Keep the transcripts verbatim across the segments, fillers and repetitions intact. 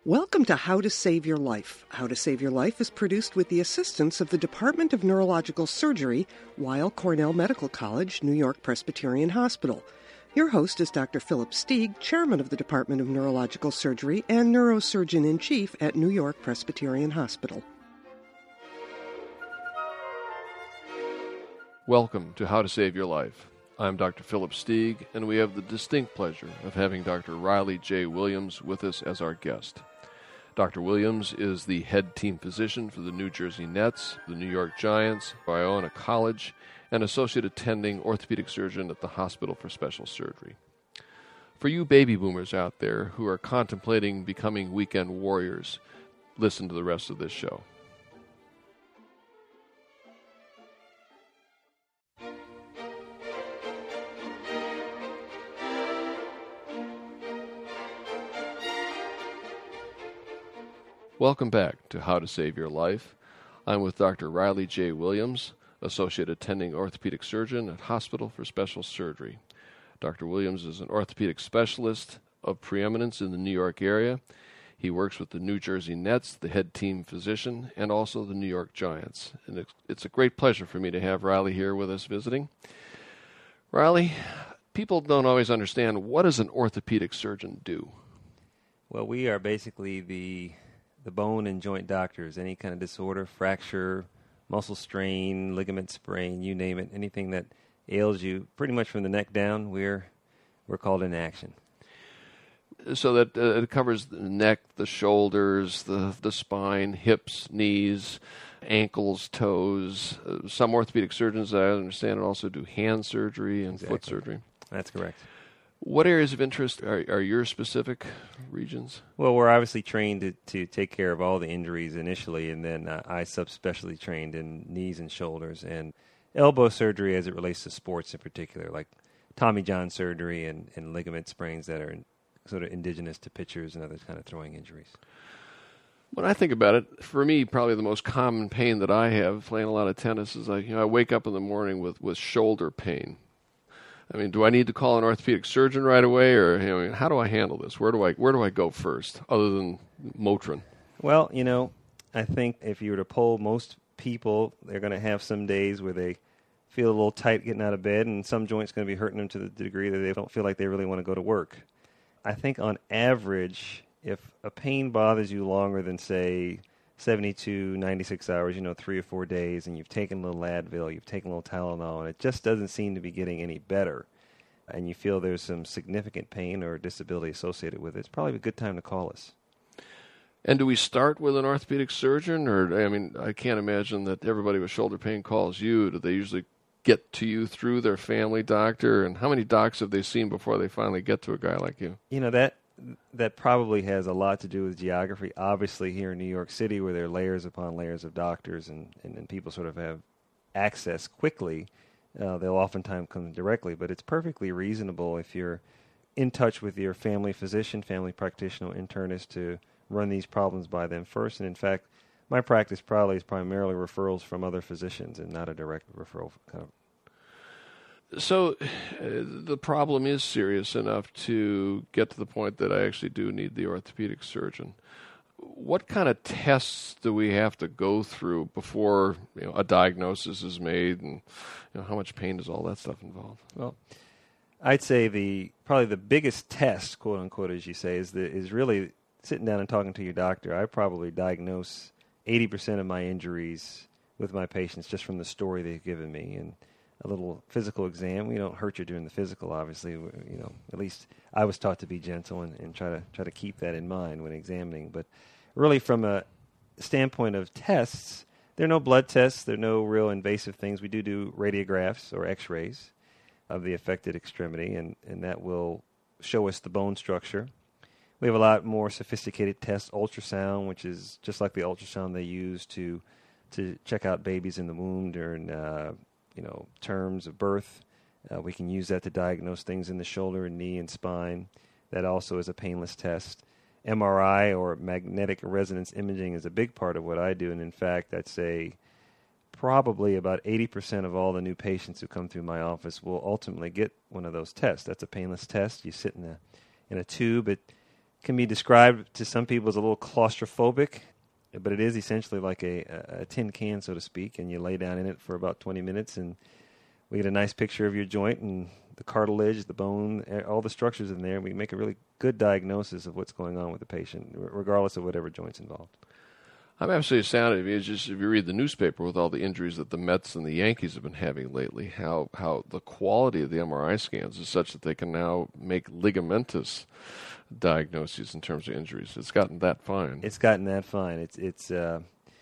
Welcome to How to Save Your Life. How to Save Your Life is produced with the assistance of the Department of Neurological Surgery, Weill Cornell Medical College, New York Presbyterian Hospital. Your host is Doctor Philip Stieg, Chairman of the Department of Neurological Surgery and Neurosurgeon-in-Chief at New York Presbyterian Hospital. Welcome to How to Save Your Life. I'm Doctor Philip Stieg, and we have the distinct pleasure of having Doctor Riley J. Williams with us as our guest. Doctor Williams is the head team physician for the New Jersey Nets, the New York Giants, Iona College, and associate attending orthopedic surgeon at the Hospital for Special Surgery. For you baby boomers out there who are contemplating becoming weekend warriors, listen to the rest of this show. Welcome back to How to Save Your Life. I'm with Doctor Riley J. Williams, Associate Attending Orthopedic Surgeon at Hospital for Special Surgery. Doctor Williams is an orthopedic specialist of preeminence in the New York area. He works with the New Jersey Nets, the head team physician, and also the New York Giants. And it's, it's a great pleasure for me to have Riley here with us visiting. Riley, people don't always understand, what does an orthopedic surgeon do? Well, we are basically the the bone and joint doctors. Any kind of disorder, fracture, muscle strain, ligament sprain, you name it, anything that ails you, pretty much from the neck down, we're we're called in action. So that uh, it covers the neck, the shoulders, the the spine, hips, knees, ankles, toes. Uh, some orthopedic surgeons, I understand, also do hand surgery and Exactly. foot surgery. That's correct. What areas of interest are, are your specific regions? Well, we're obviously trained to, to take care of all the injuries initially, and then uh, I subspecialty trained in knees and shoulders and elbow surgery as it relates to sports in particular, like Tommy John surgery and, and ligament sprains that are in, sort of indigenous to pitchers and other kind of throwing injuries. When I think about it, for me, probably the most common pain that I have playing a lot of tennis is I, you know, I wake up in the morning with, with shoulder pain. I mean, do I need to call an orthopedic surgeon right away, or you know, how do I handle this? Where do I where do I go first, other than Motrin? Well, you know, I think if you were to poll most people, they're going to have some days where they feel a little tight getting out of bed, and some joints going to be hurting them to the degree that they don't feel like they really want to go to work. I think on average, if a pain bothers you longer than, say, seventy-two, ninety-six hours, you know, three or four days, and you've taken a little Advil, you've taken a little Tylenol, and it just doesn't seem to be getting any better, and you feel there's some significant pain or disability associated with it, it's probably a good time to call us. And do we start with an orthopedic surgeon? Or, I mean, I can't imagine that everybody with shoulder pain calls you. Do they usually get to you through their family doctor? And how many docs have they seen before they finally get to a guy like you? You know, that that probably has a lot to do with geography. Obviously, here in New York City, where there are layers upon layers of doctors and, and, and people sort of have access quickly, uh, they'll oftentimes come directly. But it's perfectly reasonable if you're in touch with your family physician, family practitioner, internist to run these problems by them first. And in fact, my practice probably is primarily referrals from other physicians and not a direct referral kind of. So uh, the problem is serious enough to get to the point that I actually do need the orthopedic surgeon. What kind of tests do we have to go through before, you know, a diagnosis is made, and you know, how much pain does all that stuff involve? Well, I'd say the probably the biggest test, quote unquote, as you say, is the is really sitting down and talking to your doctor. I probably diagnose eighty percent of my injuries with my patients just from the story they've given me, and a little physical exam. We don't hurt you during the physical, obviously. You know, at least I was taught to be gentle and, and try to try to keep that in mind when examining. But really, from a standpoint of tests, there are no blood tests. There are no real invasive things. We do do radiographs or X-rays of the affected extremity, and, and that will show us the bone structure. We have a lot more sophisticated tests, ultrasound, which is just like the ultrasound they use to to check out babies in the womb during uh, you know, terms of birth. Uh, we can use that to diagnose things in the shoulder and knee and spine. That also is a painless test. M R I, or magnetic resonance imaging, is a big part of what I do. And in fact, I'd say probably about eighty percent of all the new patients who come through my office will ultimately get one of those tests. That's a painless test. You sit in a in a tube. It can be described to some people as a little claustrophobic, but it is essentially like a, a tin can, so to speak, and you lay down in it for about twenty minutes, and we get a nice picture of your joint and the cartilage, the bone, all the structures in there, and we make a really good diagnosis of what's going on with the patient, regardless of whatever joint's involved. I'm absolutely astounded. I mean, it's just, if you read the newspaper with all the injuries that the Mets and the Yankees have been having lately, how, how the quality of the M R I scans is such that they can now make ligamentous diagnoses in terms of injuries. It's gotten that fine. It's gotten that fine. It's, it's uh,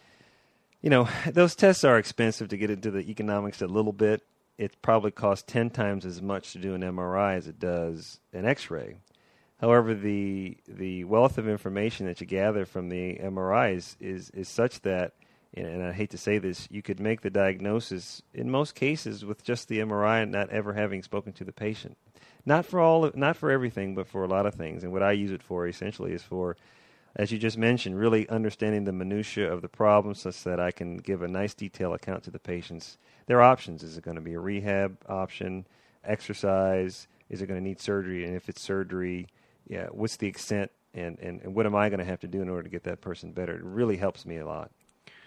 you know, those tests are expensive to get into the economics a little bit. It probably costs ten times as much to do an M R I as it does an X-ray. However, the the wealth of information that you gather from the M R Is is, is such that, and I hate to say this, you could make the diagnosis in most cases with just the M R I and not ever having spoken to the patient. Not for all, not for everything, but for a lot of things. And what I use it for essentially is for, as you just mentioned, really understanding the minutia of the problem such that I can give a nice detailed account to the patients. Their options: is it going to be a rehab option, exercise? Is it going to need surgery? And if it's surgery, yeah, what's the extent, and, and, and what am I going to have to do in order to get that person better? It really helps me a lot.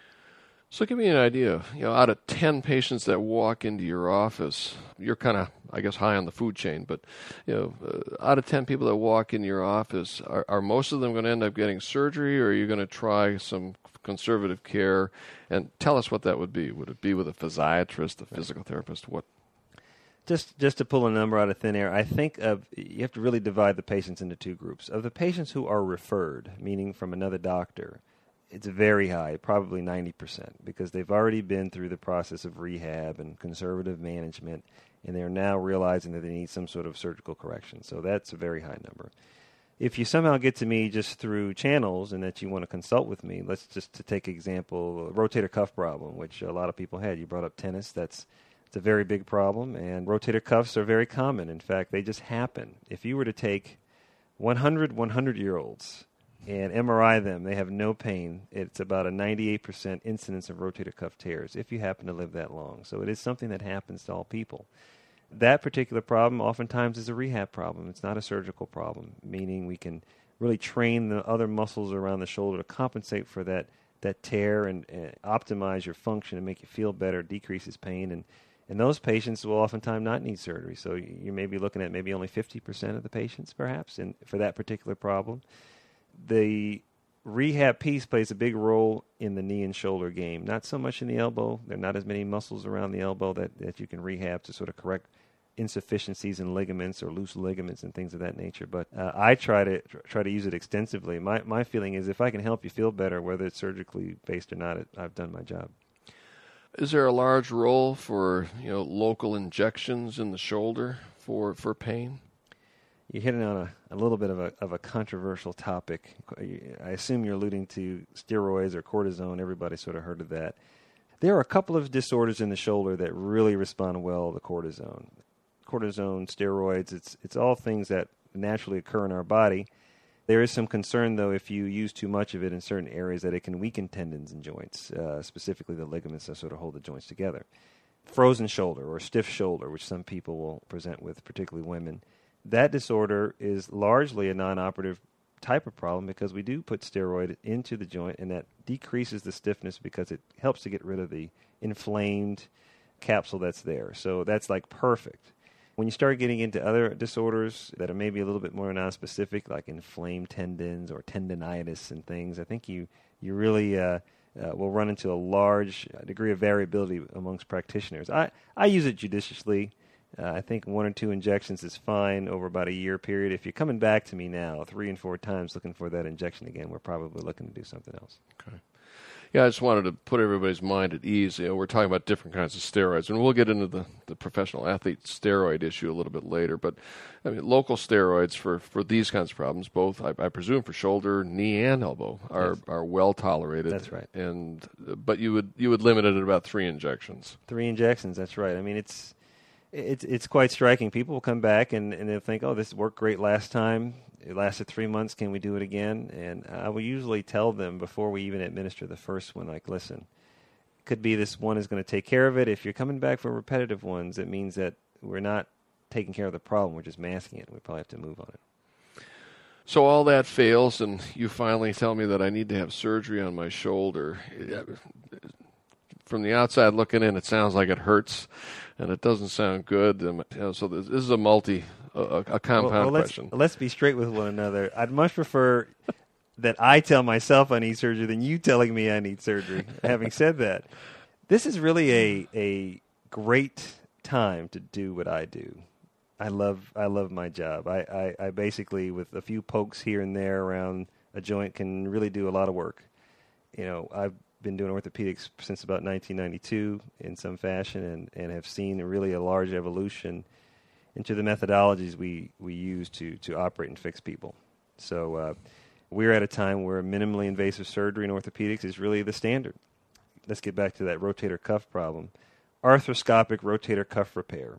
So give me an idea. You know, out of ten patients that walk into your office, you're kind of, I guess, high on the food chain, but you know, uh, out of ten people that walk in your office, are, are most of them going to end up getting surgery, or are you going to try some conservative care? And tell us what that would be. Would it be with a physiatrist, a physical therapist? What? Just just to pull a number out of thin air, I think of you have to really divide the patients into two groups. Of the patients who are referred, meaning from another doctor, it's very high, probably ninety percent, because they've already been through the process of rehab and conservative management, and they're now realizing that they need some sort of surgical correction. So that's a very high number. If you somehow get to me just through channels and that you want to consult with me, let's just to take example, a rotator cuff problem, which a lot of people had. You brought up tennis. That's It's a very big problem, and rotator cuffs are very common. In fact, they just happen. If you were to take one hundred hundred-year-olds and M R I them, they have no pain. It's about a ninety-eight percent incidence of rotator cuff tears if you happen to live that long. So it is something that happens to all people. That particular problem oftentimes is a rehab problem. It's not a surgical problem, meaning we can really train the other muscles around the shoulder to compensate for that, that tear and, and optimize your function and make you feel better, decreases pain, and And those patients will oftentimes not need surgery. So you may be looking at maybe only fifty percent of the patients, perhaps, in, for that particular problem. The rehab piece plays a big role in the knee and shoulder game. Not so much in the elbow. There are not as many muscles around the elbow that, that you can rehab to sort of correct insufficiencies in ligaments or loose ligaments and things of that nature. But uh, I try to try to use it extensively. My my feeling is if I can help you feel better, whether it's surgically based or not, it, I've done my job. Is there a large role for, you know, local injections in the shoulder for, for pain? You're hitting on a, a little bit of a of a controversial topic. I assume you're alluding to steroids or cortisone. Everybody sort of heard of that. There are a couple of disorders in the shoulder that really respond well to cortisone. Cortisone, steroids, it's it's all things that naturally occur in our body. There is some concern, though, if you use too much of it in certain areas that it can weaken tendons and joints, uh, specifically the ligaments that sort of hold the joints together. Frozen shoulder or stiff shoulder, which some people will present with, particularly women, that disorder is largely a non-operative type of problem because we do put steroid into the joint, and that decreases the stiffness because it helps to get rid of the inflamed capsule that's there. So that's like perfect. When you start getting into other disorders that are maybe a little bit more nonspecific, like inflamed tendons or tendinitis and things, I think you, you really uh, uh, will run into a large degree of variability amongst practitioners. I, I use it judiciously. Uh, I think one or two injections is fine over about a year period. If you're coming back to me now three and four times looking for that injection again, we're probably looking to do something else. Okay. Yeah, I just wanted to put everybody's mind at ease. You know, we're talking about different kinds of steroids, and we'll get into the, the professional athlete steroid issue a little bit later. But I mean, local steroids for, for these kinds of problems, both I, I presume for shoulder, knee, and elbow, are, yes. are well tolerated. That's right. And but you would you would limit it at about three injections. Three injections. That's right. I mean, it's it's it's quite striking. People will come back and, and they'll think, oh, this worked great last time. It lasted three months. Can we do it again? And I will usually tell them before we even administer the first one, like, listen, it could be this one is going to take care of it. If you're coming back for repetitive ones, it means that we're not taking care of the problem. We're just masking it. We probably have to move on it. So all that fails, and you finally tell me that I need to have surgery on my shoulder. From the outside looking in, it sounds like it hurts, and it doesn't sound good. Um, you know, so this, this is a multi, a, a compound well, well, let's, question. Let's be straight with one another. I'd much prefer that I tell myself I need surgery than you telling me I need surgery. Having said that, this is really a a great time to do what I do. I love I love my job. I, I, I basically, with a few pokes here and there around a joint, can really do a lot of work. You know, I've been doing orthopedics since about nineteen ninety-two in some fashion, and, and have seen really a large evolution into the methodologies we, we use to, to operate and fix people. So uh, we're at a time where minimally invasive surgery in orthopedics is really the standard. Let's get back to that rotator cuff problem. Arthroscopic rotator cuff repair.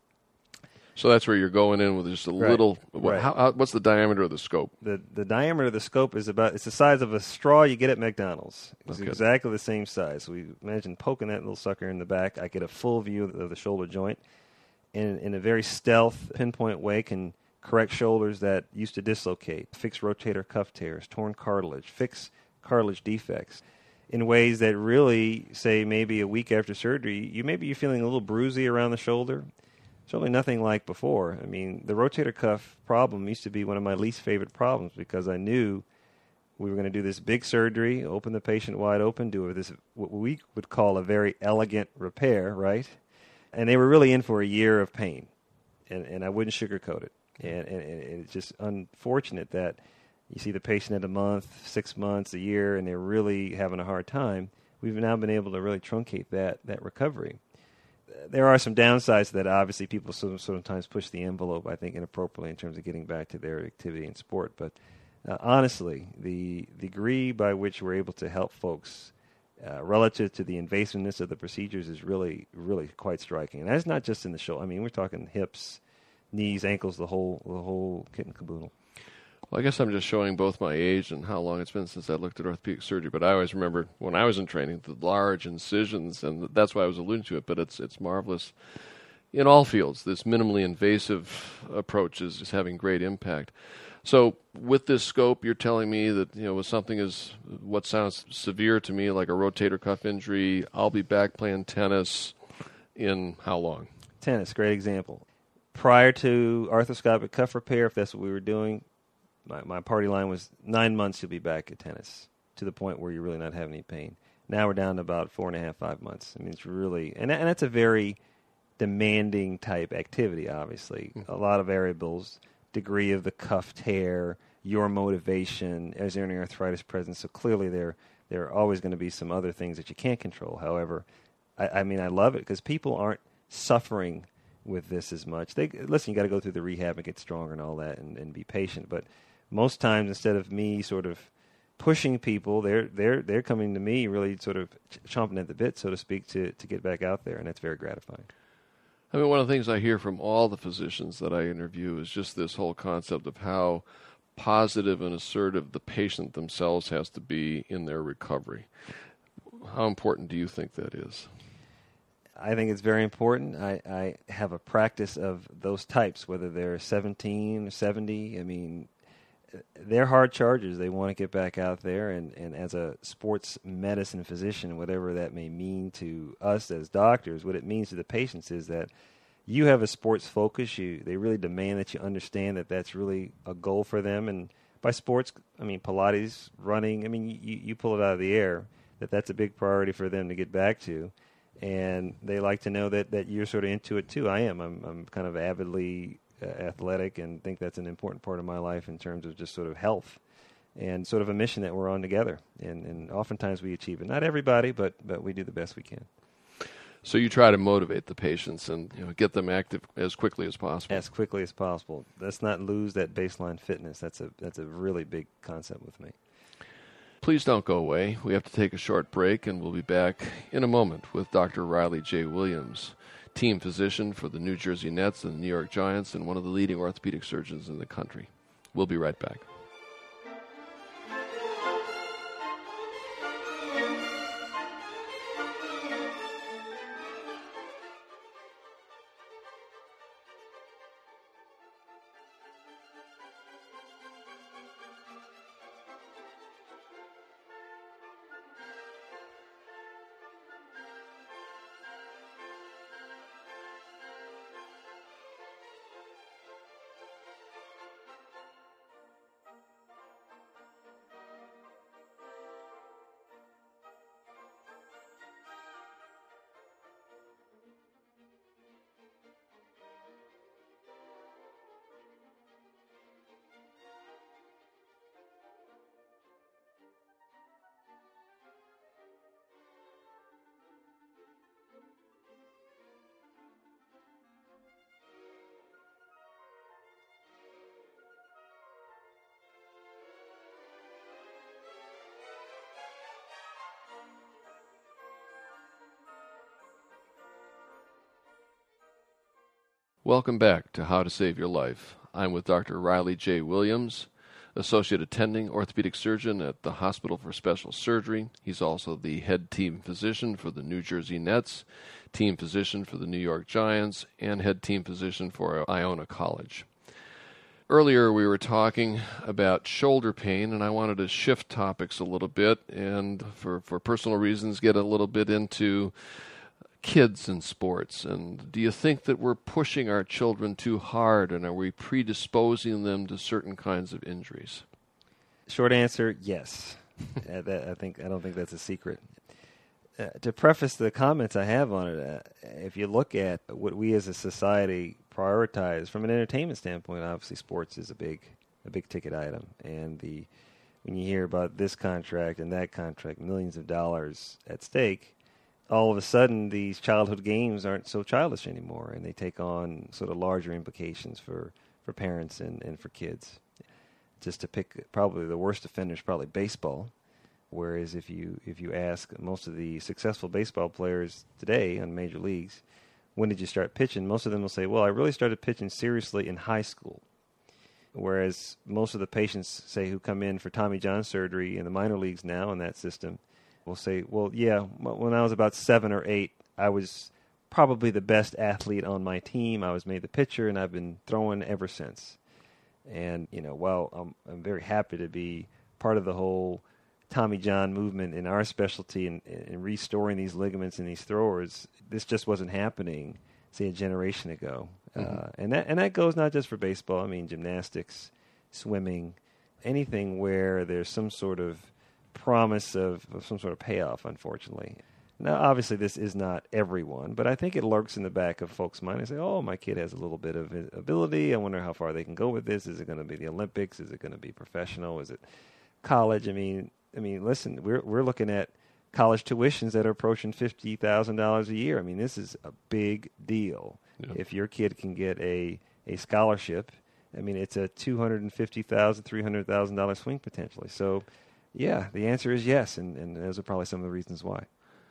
So that's where you're going in with just a Right. little. What, Right. how, how, what's the diameter of the scope? The the diameter of the scope is about, it's the size of a straw you get at McDonald's. It's Okay. exactly the same size. So we imagine poking that little sucker in the back. I get a full view of the, of the shoulder joint, and in a very stealth, pinpoint way can correct shoulders that used to dislocate, fix rotator cuff tears, torn cartilage, fix cartilage defects in ways that really, say, maybe a week after surgery, you maybe you're feeling a little bruisey around the shoulder. Certainly nothing like before. I mean, the rotator cuff problem used to be one of my least favorite problems because I knew we were going to do this big surgery, open the patient wide open, do this what we would call a very elegant repair, right? And they were really in for a year of pain, and, and I wouldn't sugarcoat it. And, and, and it's just unfortunate that you see the patient at a month, six months, a year, and they're really having a hard time. We've now been able to really truncate that that recovery. There are some downsides to that. Obviously, people sometimes push the envelope, I think, inappropriately in terms of getting back to their activity in sport. But uh, honestly, the degree by which we're able to help folks uh, relative to the invasiveness of the procedures is really, really quite striking. And that's not just in the shoulder. I mean, we're talking hips, knees, ankles, the whole, the whole kit and caboodle. Well, I guess I'm just showing both my age and how long it's been since I looked at orthopedic surgery. But I always remember when I was in training, the large incisions, and that's why I was alluding to it. But it's it's marvelous in all fields. This minimally invasive approach is, is having great impact. So with this scope, you're telling me that, you know, with something as what sounds severe to me like a rotator cuff injury, I'll be back playing tennis in how long? Tennis, great example. Prior to arthroscopic cuff repair, if that's what we were doing, My, my party line was nine months you'll be back at tennis, to the point where you're really not having any pain. Now we're down to about four and a half, five months. I mean, it's really, and, and that's a very demanding type activity, obviously. Mm-hmm. A lot of variables, degree of the cuff tear, your motivation, is there any arthritis present? So clearly there, there are always going to be some other things that you can't control. However, I, I mean, I love it because people aren't suffering with this as much. They listen, you got to go through the rehab and get stronger and all that and, and be patient, but most times, instead of me sort of pushing people, they're they're they're coming to me really sort of ch- chomping at the bit, so to speak, to, to get back out there, and that's very gratifying. I mean, one of the things I hear from all the physicians that I interview is just this whole concept of how positive and assertive the patient themselves has to be in their recovery. How important do you think that is? I think it's very important. I, I have a practice of those types, whether they're seventeen or seventy. I mean, they're hard chargers. They want to get back out there, and, and as a sports medicine physician, whatever that may mean to us as doctors, what it means to the patients is that you have a sports focus. You they really demand that you understand that that's really a goal for them. And by sports, I mean Pilates, running. I mean, you, you pull it out of the air, that that's a big priority for them to get back to. And they like to know that, that you're sort of into it too. I am. I'm, I'm kind of avidly uh, athletic and think that's an important part of my life in terms of just sort of health and sort of a mission that we're on together. And, and oftentimes we achieve it. Not everybody, but but we do the best we can. So you try to motivate the patients and, you know, get them active as quickly as possible. As quickly as possible. Let's not lose that baseline fitness. That's a that's a really big concept with me. Please don't go away. We have to take a short break, and we'll be back in a moment with Doctor Riley J. Williams, team physician for the New Jersey Nets and the New York Giants and one of the leading orthopedic surgeons in the country. We'll be right back. Welcome back to How to Save Your Life. I'm with Doctor Riley J. Williams, Associate Attending Orthopedic Surgeon at the Hospital for Special Surgery. He's also the head team physician for the New Jersey Nets, team physician for the New York Giants, and head team physician for Iona College. Earlier we were talking about shoulder pain, and I wanted to shift topics a little bit and for, for personal reasons get a little bit into kids in sports. And do you think that we're pushing our children too hard, and are we predisposing them to certain kinds of injuries? Short answer, yes. uh, that, I think I don't think that's a secret. Uh, to preface the comments I have on it, uh, if you look at what we as a society prioritize from an entertainment standpoint, obviously sports is a big a big ticket item. And the when you hear about this contract and that contract, millions of dollars at stake, all of a sudden these childhood games aren't so childish anymore, and they take on sort of larger implications for, for parents and, and for kids. Just to pick probably the worst offenders, probably baseball, whereas if you if you ask most of the successful baseball players today on major leagues, when did you start pitching, most of them will say, well, I really started pitching seriously in high school. Whereas most of the patients, say, who come in for Tommy John surgery in the minor leagues now in that system, will say, well, yeah, when I was about seven or eight, I was probably the best athlete on my team. I was made the pitcher, and I've been throwing ever since. And, you know, while I'm, I'm very happy to be part of the whole Tommy John movement in our specialty and, and restoring these ligaments in these throwers, this just wasn't happening, say, a generation ago. Mm-hmm. Uh, and that and that goes not just for baseball. I mean, gymnastics, swimming, anything where there's some sort of promise of, of some sort of payoff, unfortunately. Now, obviously, this is not everyone, but I think it lurks in the back of folks' mind. They say, oh, my kid has a little bit of ability. I wonder how far they can go with this. Is it going to be the Olympics? Is it going to be professional? Is it college? I mean, I mean, listen, we're we're looking at college tuitions that are approaching fifty thousand dollars a year. I mean, this is a big deal. Yeah. If your kid can get a, a scholarship, I mean, it's a two hundred fifty thousand dollars, three hundred thousand dollars swing potentially. So, yeah, the answer is yes, and, and those are probably some of the reasons why.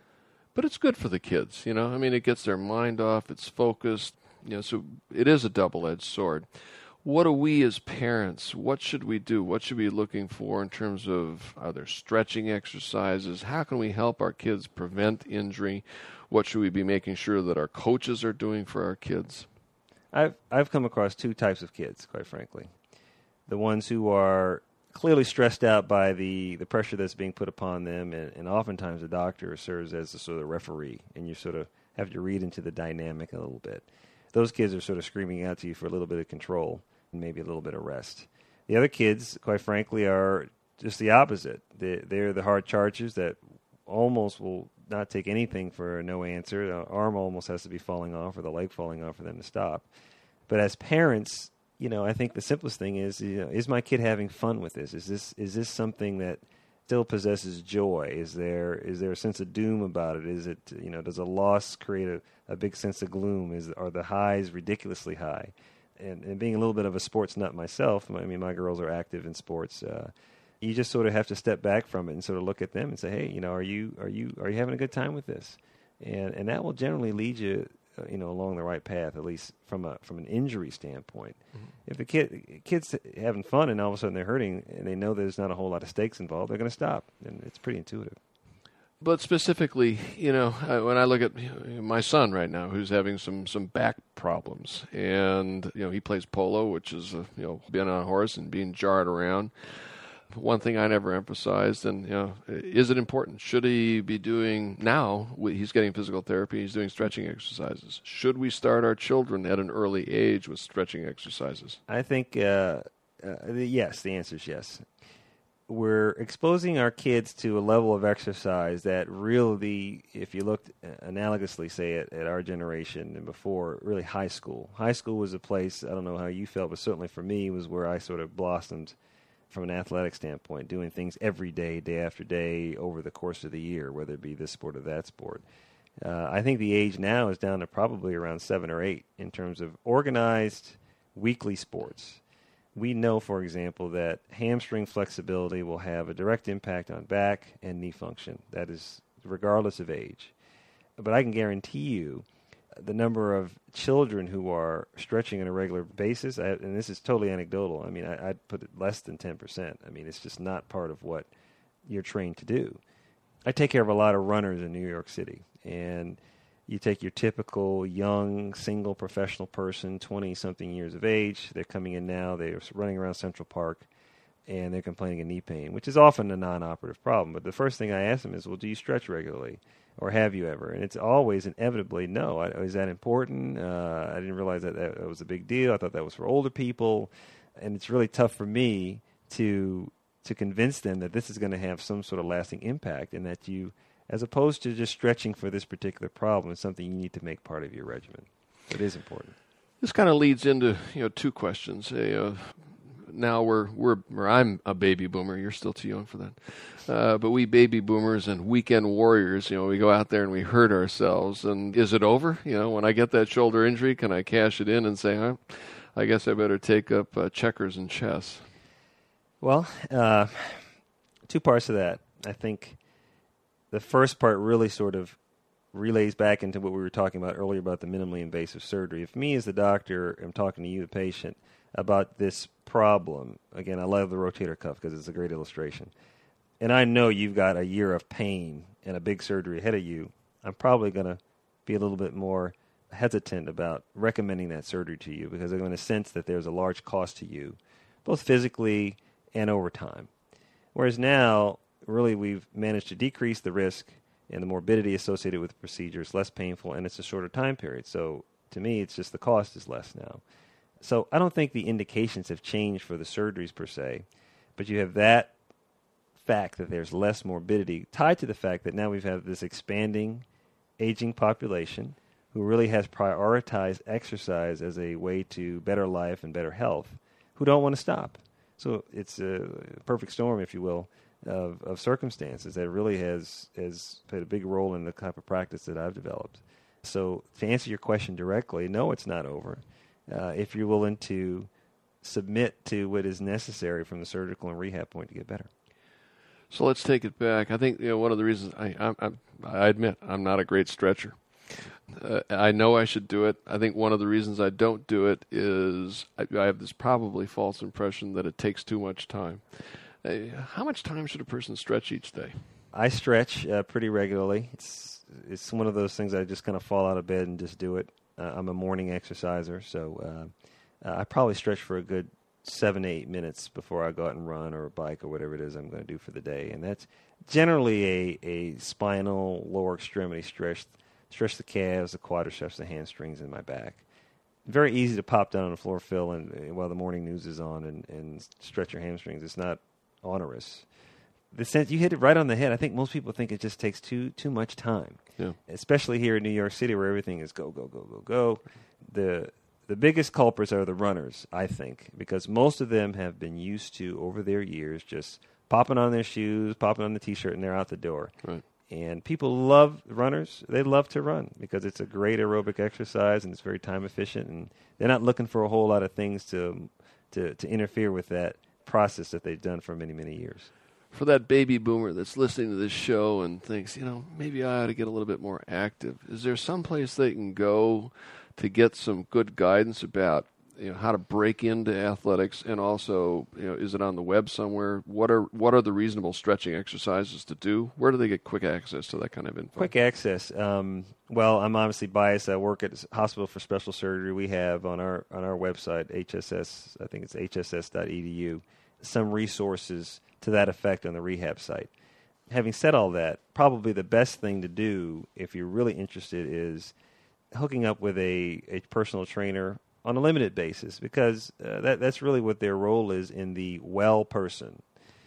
But it's good for the kids, you know. I mean, it gets their mind off, it's focused, you know, so it is a double-edged sword. What do we as parents, what should we do? What should we be looking for in terms of, are there stretching exercises? How can we help our kids prevent injury? What should we be making sure that our coaches are doing for our kids? I've I've come across two types of kids, quite frankly. The ones who are clearly stressed out by the, the pressure that's being put upon them, and, and oftentimes the doctor serves as a sort of referee, and you sort of have to read into the dynamic a little bit. Those kids are sort of screaming out to you for a little bit of control and maybe a little bit of rest. The other kids, quite frankly, are just the opposite. They're, they're the hard chargers that almost will not take anything for no answer. The arm almost has to be falling off or the leg falling off for them to stop. But as parents, you know, I think the simplest thing is, you know, is my kid having fun with this? Is this is this something that still possesses joy? Is there is there a sense of doom about it? Is it, you know, does a loss create a, a big sense of gloom? Is are the highs ridiculously high? And, and being a little bit of a sports nut myself, I mean, my girls are active in sports. Uh, you just sort of have to step back from it and sort of look at them and say, hey, you know, are you are you are you having a good time with this? And and that will generally lead you, uh, you know, along the right path, at least from a from an injury standpoint. Mm-hmm. If the kid kid's having fun and all of a sudden they're hurting and they know there's not a whole lot of stakes involved, they're going to stop, and it's pretty intuitive. But specifically, you know, when I look at my son right now, who's having some, some back problems, and you know, he plays polo, which is uh, you know, being on a horse and being jarred around. One thing I never emphasized, and you know, is it important? Should he be doing now? He's getting physical therapy. He's doing stretching exercises. Should we start our children at an early age with stretching exercises? I think uh, uh, yes. The answer is yes. We're exposing our kids to a level of exercise that really, if you looked analogously, say, at, at our generation and before, really high school. High school was a place, I don't know how you felt, but certainly for me, was where I sort of blossomed from an athletic standpoint, doing things every day, day after day, over the course of the year, whether it be this sport or that sport. Uh, I think the age now is down to probably around seven or eight in terms of organized weekly sports. We know, for example, that hamstring flexibility will have a direct impact on back and knee function. That is regardless of age. But I can guarantee you the number of children who are stretching on a regular basis, I, and this is totally anecdotal, I mean, I, I'd put it less than ten percent. I mean, it's just not part of what you're trained to do. I take care of a lot of runners in New York City, and you take your typical young, single professional person, twenty-something years of age. They're coming in now. They're running around Central Park, and they're complaining of knee pain, which is often a non-operative problem. But the first thing I ask them is, well, do you stretch regularly, or have you ever? And it's always inevitably, no. I, is that important? Uh, I didn't realize that that was a big deal. I thought that was for older people. And it's really tough for me to to convince them that this is going to have some sort of lasting impact, and that you, as opposed to just stretching for this particular problem, it's something you need to make part of your regimen. It is important. This kind of leads into, you know, two questions. Uh, now we're we're or I'm a baby boomer. You're still too young for that. Uh, but we baby boomers and weekend warriors, you know, we go out there and we hurt ourselves. And is it over? You know, when I get that shoulder injury, can I cash it in and say, huh, I guess I better take up uh, checkers and chess? Well, uh, two parts to that. I think the first part really sort of relays back into what we were talking about earlier about the minimally invasive surgery. If me as the doctor am talking to you, the patient, about this problem, again, I love the rotator cuff because it's a great illustration, and I know you've got a year of pain and a big surgery ahead of you, I'm probably going to be a little bit more hesitant about recommending that surgery to you, because I'm going to sense that there's a large cost to you, both physically and over time. Whereas now, really, we've managed to decrease the risk and the morbidity associated with the procedure is less painful, and it's a shorter time period. So to me, it's just the cost is less now. So I don't think the indications have changed for the surgeries per se, but you have that fact that there's less morbidity tied to the fact that now we've had this expanding, aging population who really has prioritized exercise as a way to better life and better health, who don't want to stop. So it's a perfect storm, if you will, of, of circumstances that really has, has played a big role in the type of practice that I've developed. So to answer your question directly, no, it's not over. Uh, if you're willing to submit to what is necessary from the surgical and rehab point to get better. So let's take it back. I think, you know, one of the reasons I I, I, I admit I'm not a great stretcher. Uh, I know I should do it. I think one of the reasons I don't do it is I, I have this probably false impression that it takes too much time. Uh, how much time should a person stretch each day? I stretch uh, pretty regularly. It's it's one of those things I just kind of fall out of bed and just do it. Uh, I'm a morning exerciser, so uh, uh, I probably stretch for a good seven, eight minutes before I go out and run or bike or whatever it is I'm going to do for the day. And that's generally a, a spinal lower extremity stretch. Stretch the calves, the quadriceps, the hamstrings, and my back. Very easy to pop down on the floor, Phil, and, and while the morning news is on, and, and stretch your hamstrings. It's not onerous. The sense you hit it right on the head. I think most people think it just takes too too much time, yeah. Especially here in New York City, where everything is go go go go go. The the biggest culprits are the runners, I think, because most of them have been used to over their years just popping on their shoes, popping on the T-shirt, and they're out the door. Right. And people love runners. They love to run because it's a great aerobic exercise and it's very time efficient. And they're not looking for a whole lot of things to to, to interfere with that process that they've done for many, many years. For that baby boomer that's listening to this show and thinks, you know, maybe I ought to get a little bit more active, is there some place they can go to get some good guidance about, you know, how to break into athletics, and also, you know, is it on the web somewhere? What are what are the reasonable stretching exercises to do? Where do they get quick access to that kind of info? Quick access. Um, well, I'm obviously biased. I work at a hospital for special surgery. We have on our on our website, H S S, I think it's H S S dot E D U, some resources to that effect on the rehab site. Having said all that, probably the best thing to do if you're really interested is hooking up with a, a personal trainer on a limited basis, because uh, that, that's really what their role is in the well person,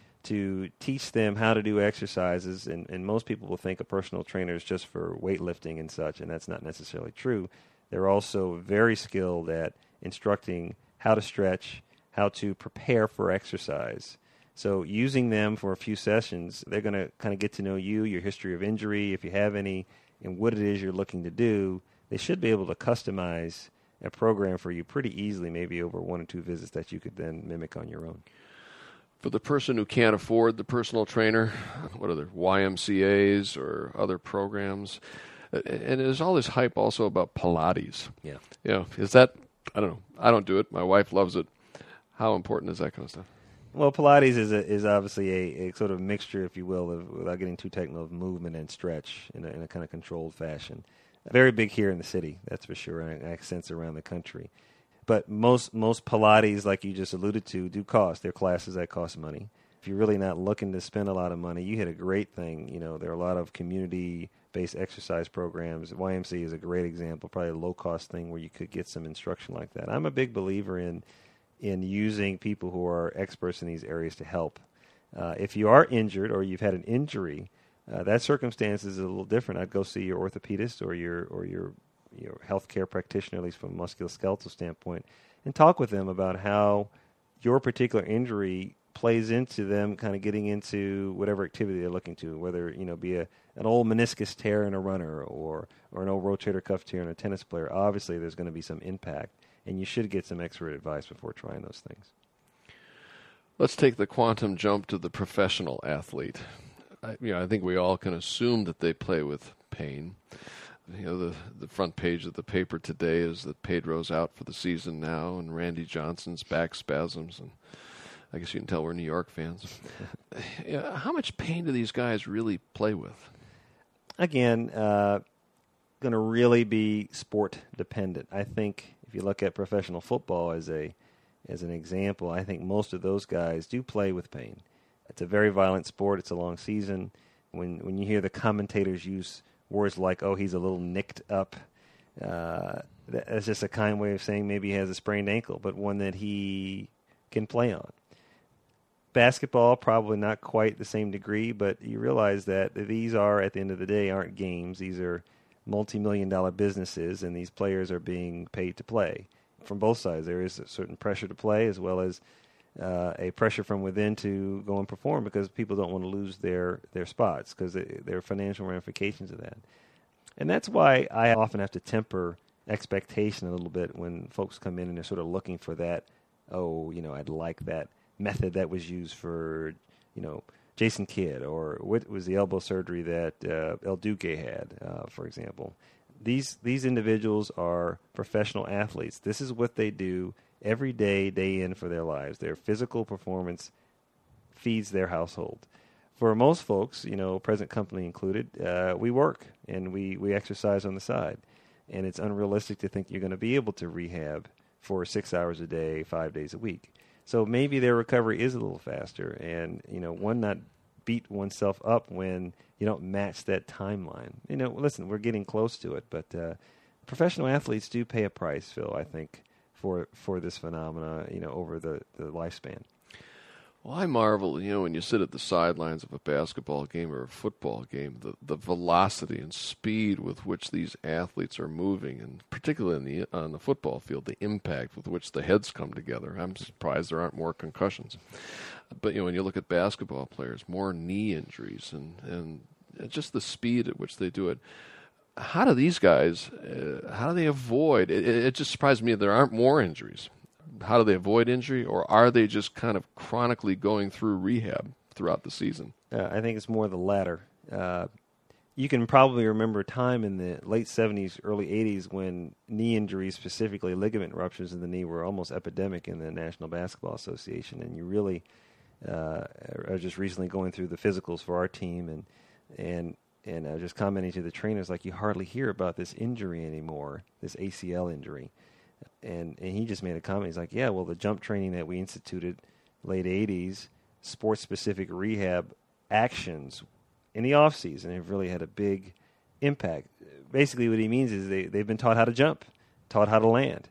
to teach them how to do exercises. And, and most people will think a personal trainer is just for weightlifting and such, and that's not necessarily true. They're also very skilled at instructing how to stretch, how to prepare for exercise. So using them for a few sessions, they're going to kind of get to know you, your history of injury, if you have any, and what it is you're looking to do. They should be able to customize a program for you pretty easily, maybe over one or two visits that you could then mimic on your own. For the person who can't afford the personal trainer, what are there, Y M C A's or other programs, And there's all this hype also about Pilates. Yeah. You know, is that, I don't know, I don't do it. My wife loves it. How important is that kind of stuff? Well, Pilates is a, is obviously a, a sort of mixture, if you will, of, without getting too technical, of movement and stretch in a, in a kind of controlled fashion. Very big here in the city, that's for sure, and I sense around the country. But most most Pilates, like you just alluded to, do cost. They're classes that cost money. If you're really not looking to spend a lot of money, you hit a great thing. You know, there are a lot of community-based exercise programs. Y M C A is a great example, probably a low-cost thing where you could get some instruction like that. I'm a big believer in in using people who are experts in these areas to help. Uh, if you are injured or you've had an injury, uh, that circumstance is a little different. I'd go see your orthopedist or your or your your healthcare practitioner, at least from a musculoskeletal standpoint, and talk with them about how your particular injury plays into them kind of getting into whatever activity they're looking to, whether, you know, be a an old meniscus tear in a runner or or an old rotator cuff tear in a tennis player. Obviously, there's going to be some impact, and you should get some expert advice before trying those things. Let's take the quantum jump to the professional athlete. I, you know, I think we all can assume that they play with pain. You know, the, the front page of the paper today is that Pedro's out for the season now, and Randy Johnson's back spasms, and I guess you can tell we're New York fans. Yeah, how much pain do these guys really play with? Again, uh, going to really be sport dependent. I think if you look at professional football as a as an example, I think most of those guys do play with pain. It's a very violent sport. It's a long season. When when you hear the commentators use words like, oh, he's a little nicked up, uh, that's just a kind way of saying maybe he has a sprained ankle, but one that he can play on. Basketball, probably not quite the same degree, but you realize that these are, at the end of the day, aren't games. These are multi-million dollar businesses, and these players are being paid to play. From both sides, there is a certain pressure to play as well as uh, a pressure from within to go and perform because people don't want to lose their, their spots because there are financial ramifications of that. And that's why I often have to temper expectation a little bit when folks come in and they're sort of looking for that, oh, you know, I'd like that method that was used for, you know, Jason Kidd, or what was the elbow surgery that uh, El Duque had, uh, for example. These these individuals are professional athletes. This is what they do every day, day in for their lives. Their physical performance feeds their household. For most folks, you know, present company included, uh, we work and we, we exercise on the side. And it's unrealistic to think you're going to be able to rehab for six hours a day, five days a week. So maybe their recovery is a little faster, and, you know, one, not beat oneself up when you don't match that timeline. You know, listen, we're getting close to it, but uh, professional athletes do pay a price, Phil, I think, for for this phenomena, you know, over the, the lifespan. Well, I marvel, you know, when you sit at the sidelines of a basketball game or a football game, the, the velocity and speed with which these athletes are moving, and particularly in the, on the football field, the impact with which the heads come together. I'm surprised there aren't more concussions. But, you know, when you look at basketball players, more knee injuries and, and just the speed at which they do it. How do these guys, uh, how do they avoid, it, it just surprised me there aren't more injuries. How do they avoid injury, or are they just kind of chronically going through rehab throughout the season? Uh, I think it's more the latter. Uh, you can probably remember a time in the late seventies, early eighties when knee injuries, specifically ligament ruptures in the knee, were almost epidemic in the National Basketball Association, and you really uh, are just recently going through the physicals for our team, and and and uh, just commenting to the trainers, like, you hardly hear about this injury anymore, this A C L injury. And and he just made a comment. He's like, yeah, well, the jump training that we instituted late eighties, sports-specific rehab actions in the off-season have really had a big impact. Basically what he means is they, they've been taught how to jump, taught how to land.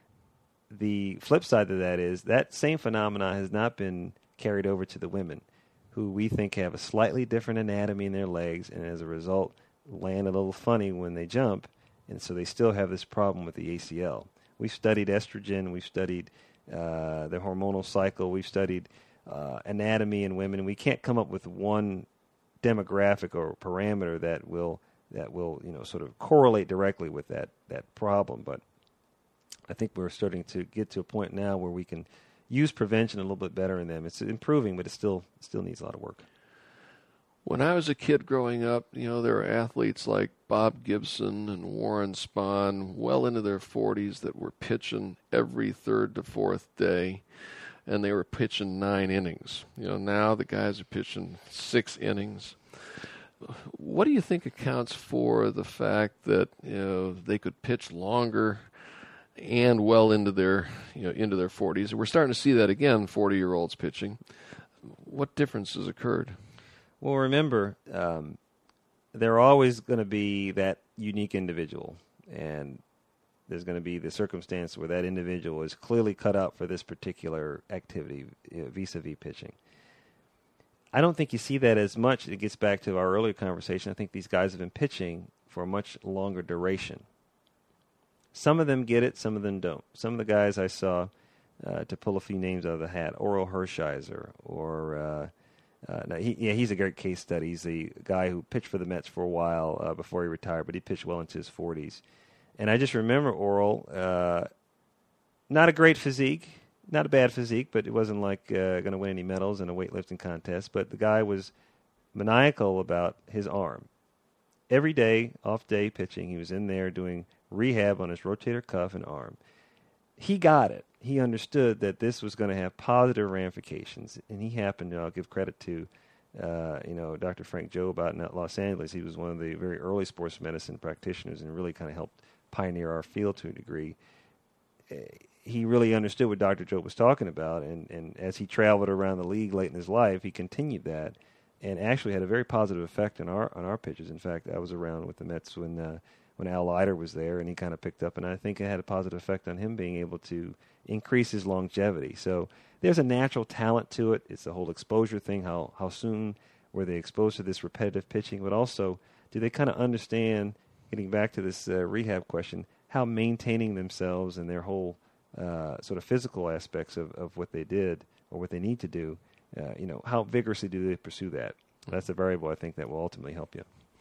The flip side of that is that same phenomena has not been carried over to the women, who we think have a slightly different anatomy in their legs and as a result land a little funny when they jump, and so they still have this problem with the A C L. We've studied estrogen. We've studied uh, the hormonal cycle. We've studied uh, anatomy in women. And we can't come up with one demographic or parameter that will that will you know sort of correlate directly with that that problem. But I think we're starting to get to a point now where we can use prevention a little bit better in them. It's improving, but it still still needs a lot of work. When I was a kid growing up, you know, there were athletes like Bob Gibson and Warren Spahn, well into their forties, that were pitching every third to fourth day, and they were pitching nine innings. You know, now the guys are pitching six innings. What do you think accounts for the fact that, you know, they could pitch longer and well into their, you know, into their forties? We're starting to see that again, forty-year-olds pitching. What difference has occurred? Well, remember, um, they're always going to be that unique individual, and there's going to be the circumstance where that individual is clearly cut out for this particular activity, you know, vis-a-vis pitching. I don't think you see that as much. It gets back to our earlier conversation. I think these guys have been pitching for a much longer duration. Some of them get it, some of them don't. Some of the guys I saw, uh, to pull a few names out of the hat, Orel Hershiser, or uh, uh, no, he, yeah, he's a great case study. He's the guy who pitched for the Mets for a while uh, before he retired, but he pitched well into his forties. And I just remember Orel, uh, not a great physique, not a bad physique, but it wasn't like uh, going to win any medals in a weightlifting contest. But the guy was maniacal about his arm. Every day, off day pitching, he was in there doing rehab on his rotator cuff and arm. He got it. He understood that this was going to have positive ramifications, and he happened to, I'll give credit to, uh, you know, Doctor Frank Jobe out in Los Angeles. He was one of the very early sports medicine practitioners and really kind of helped pioneer our field to a degree. Uh, he really understood what Doctor Jobe was talking about, and, and as he traveled around the league late in his life, he continued that and actually had a very positive effect on our on our pitchers. In fact, I was around with the Mets when uh, when Al Leiter was there, and he kind of picked up, and I think it had a positive effect on him being able to increase his longevity. So there's a natural talent to it. It's the whole exposure thing, how, how soon were they exposed to this repetitive pitching, but also do they kind of understand, getting back to this uh, rehab question, how maintaining themselves and their whole uh, sort of physical aspects of, of what they did or what they need to do, uh, you know, how vigorously do they pursue that? That's a variable I think that will ultimately help you.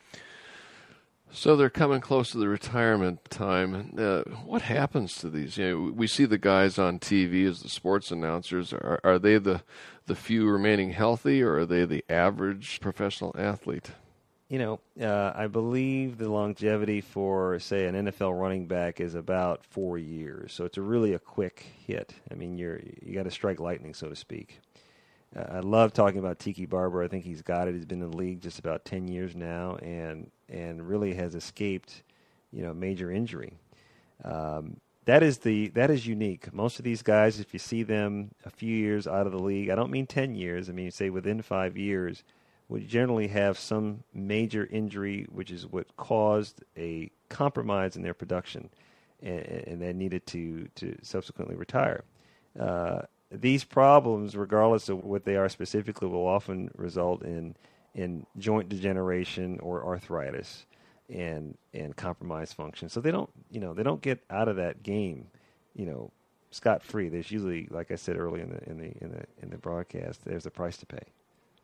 So they're coming close to the retirement time. Uh, what happens to these? You know, we see the guys on T V as the sports announcers. Are, are they the, the few remaining healthy, or are they the average professional athlete? You know, uh, I believe the longevity for, say, an N F L running back is about four years. So it's a really a quick hit. I mean, you're you got to strike lightning, so to speak. Uh, I love talking about Tiki Barber. I think he's got it. He's been in the league just about ten years now, and and really has escaped, you know, major injury. Um, that is the that is unique. Most of these guys, if you see them a few years out of the league, I don't mean ten years. I mean, say within five years, would generally have some major injury, which is what caused a compromise in their production, and, and they needed to to subsequently retire. Uh, These problems, regardless of what they are specifically, will often result in in joint degeneration or arthritis and and compromised function. So they don't, you know, they don't get out of that game, you know, scot free. There's usually, like I said earlier in the in the in the in the broadcast, there's a price to pay.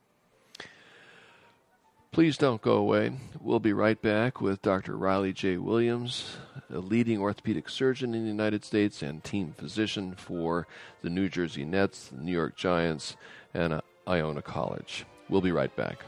Please don't go away. We'll be right back with Doctor Riley J. Williams, a leading orthopedic surgeon in the United States and team physician for the New Jersey Nets, the New York Giants, and uh, Iona College. We'll be right back.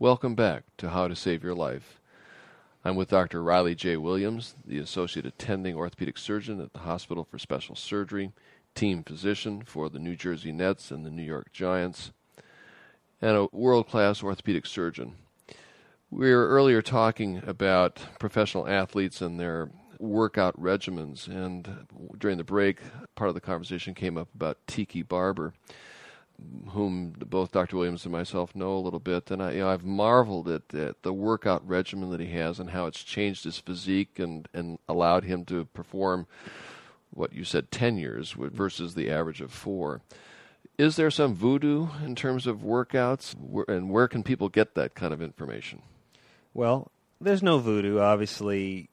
Welcome back to How to Save Your Life. I'm with Doctor Riley J. Williams, the Associate Attending Orthopedic Surgeon at the Hospital for Special Surgery, team physician for the New Jersey Nets and the New York Giants, and a world-class orthopedic surgeon. We were earlier talking about professional athletes and their workout regimens, and during the break, part of the conversation came up about Tiki Barber, whom both Doctor Williams and myself know a little bit, and I, you know, I've marveled at, at the workout regimen that he has and how it's changed his physique and, and allowed him to perform what you said ten years versus the average of four. Is there some voodoo in terms of workouts, and where can people get that kind of information? Well, there's no voodoo. Obviously,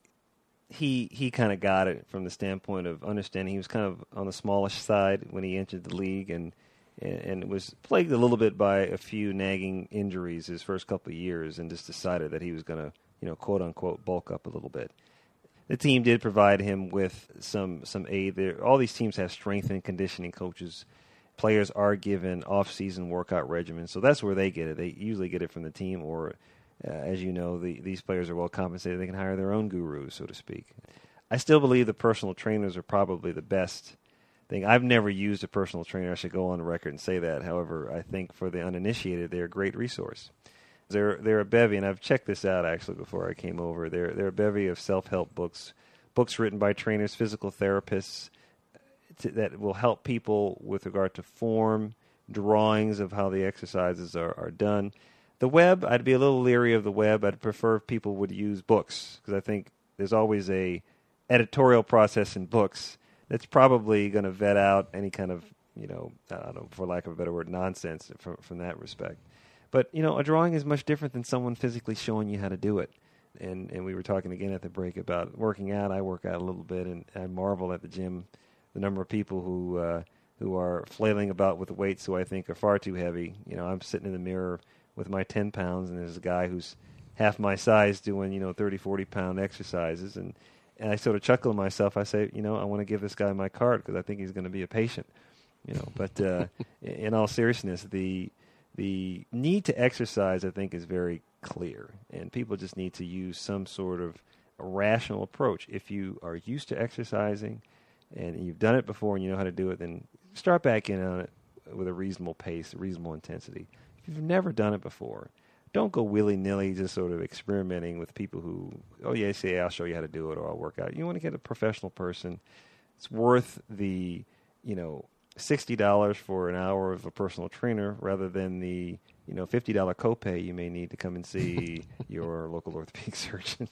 he he kind of got it from the standpoint of understanding. He was kind of on the smallish side when he entered the league, and and was plagued a little bit by a few nagging injuries his first couple of years, and just decided that he was going to, you know, quote unquote, bulk up a little bit. The team did provide him with some some aid. There, all these teams have strength and conditioning coaches. Players are given off-season workout regimens, so that's where they get it. They usually get it from the team, or uh, as you know, the, these players are well compensated. They can hire their own gurus, so to speak. I still believe the personal trainers are probably the best thing. I've never used a personal trainer. I should go on the record and say that. However, I think for the uninitiated, they're a great resource. They're they're a bevy, and I've checked this out actually before I came over. They're they're a bevy of self-help books, books written by trainers, physical therapists, to, that will help people with regard to form, drawings of how the exercises are, are done. The web, I'd be a little leery of the web. I'd prefer if people would use books, because I think there's always a editorial process in books that's probably going to vet out any kind of, you know, I don't know, for lack of a better word, nonsense from from that respect. But, you know, a drawing is much different than someone physically showing you how to do it. And and we were talking again at the break about working out. I work out a little bit, and I marvel at the gym, the number of people who uh, who are flailing about with weights who I think are far too heavy. You know, I'm sitting in the mirror with my ten pounds, and there's a guy who's half my size doing, you know, thirty, forty pound exercises. And, and I sort of chuckle to myself. I say, you know, I want to give this guy my card because I think he's going to be a patient. You know, but uh, in all seriousness, the the need to exercise, I think, is very clear, and people just need to use some sort of a rational approach. If you are used to exercising and you've done it before and you know how to do it, then start back in on it with a reasonable pace, a reasonable intensity. If you've never done it before, don't go willy-nilly just sort of experimenting with people who, oh, yeah, say, I'll show you how to do it or I'll work out. You want to get a professional person. It's worth the, you know, sixty dollars for an hour of a personal trainer rather than the, you know, fifty dollars copay you may need to come and see your local orthopedic surgeon.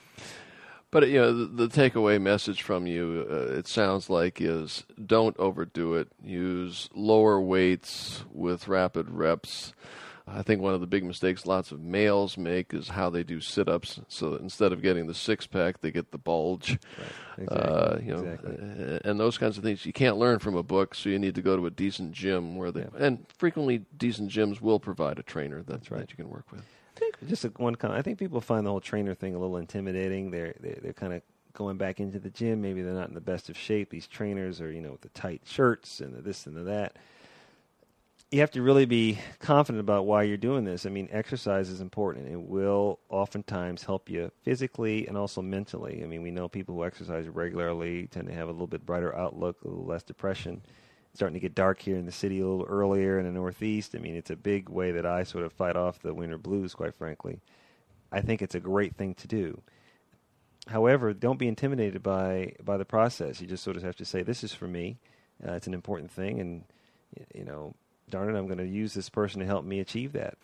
But, you know, the, the takeaway message from you, uh, it sounds like, is don't overdo it. Use lower weights with rapid reps. I think one of the big mistakes lots of males make is how they do sit-ups. So that instead of getting the six-pack, they get the bulge. Right. Exactly. Uh, you know, exactly. And those kinds of things you can't learn from a book, so you need to go to a decent gym where they, yeah. and frequently decent gyms will provide a trainer that, That's right. that you can work with. I think just a, one comment. I think people find the whole trainer thing a little intimidating. They're they're, they're kind of going back into the gym. Maybe they're not in the best of shape. These trainers are, you know, with the tight shirts and the this and the that. You have to really be confident about why you're doing this. I mean, exercise is important. It will oftentimes help you physically and also mentally. I mean, we know people who exercise regularly tend to have a little bit brighter outlook, a little less depression. It's starting to get dark here in the city a little earlier in the Northeast. I mean, it's a big way that I sort of fight off the winter blues, quite frankly. I think it's a great thing to do. However, don't be intimidated by, by the process. You just sort of have to say, this is for me. Uh, it's an important thing, and, you know, darn it, I'm going to use this person to help me achieve that.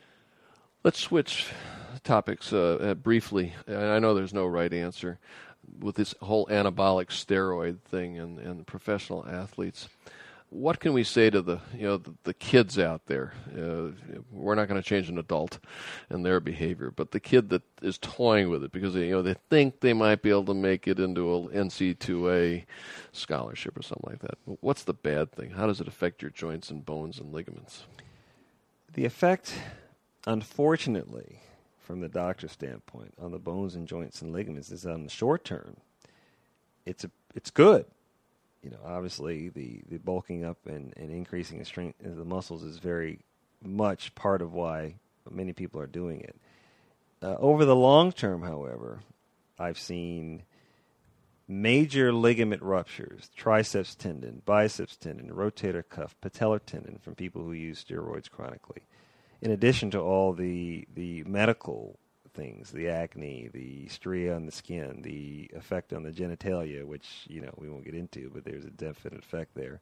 Let's switch topics uh, uh, briefly. I know there's no right answer with this whole anabolic steroid thing and, and professional athletes. What can we say to the you know the, the kids out there? Uh, we're not going to change an adult and their behavior, but the kid that is toying with it because they, you know they think they might be able to make it into a N C double A scholarship or something like that. What's the bad thing? How does it affect your joints and bones and ligaments? The effect, unfortunately, from the doctor's standpoint, on the bones and joints and ligaments is on the short term. It's a it's good. You know, obviously, the, the bulking up and, and increasing the strength of the muscles is very much part of why many people are doing it. Uh, over the long term, however, I've seen major ligament ruptures, triceps tendon, biceps tendon, rotator cuff, patellar tendon from people who use steroids chronically. In addition to all the the medical things, the acne, the stria on the skin, the effect on the genitalia, which, you know, we won't get into, but there's a definite effect there.